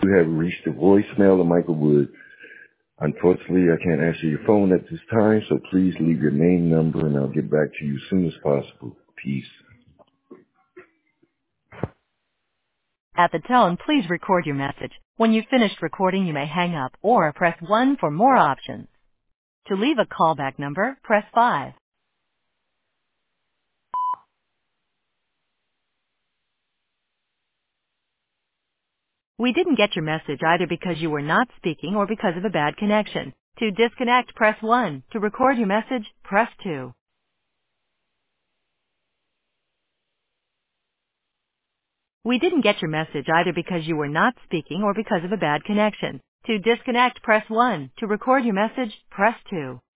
You have reached the voicemail of Michael Wood. Unfortunately, I can't answer your phone at this time, so please leave your name, number, and I'll get back to you as soon as possible. Peace. At the tone, please record your message. When you've finished recording, you may hang up or press 1 for more options. To leave a callback number, press 5. We didn't get your message either because you were not speaking or because of a bad connection. To disconnect, press 1. To record your message, press 2. We didn't get your message either because you were not speaking or because of a bad connection. To disconnect, press 1. To record your message, press 2.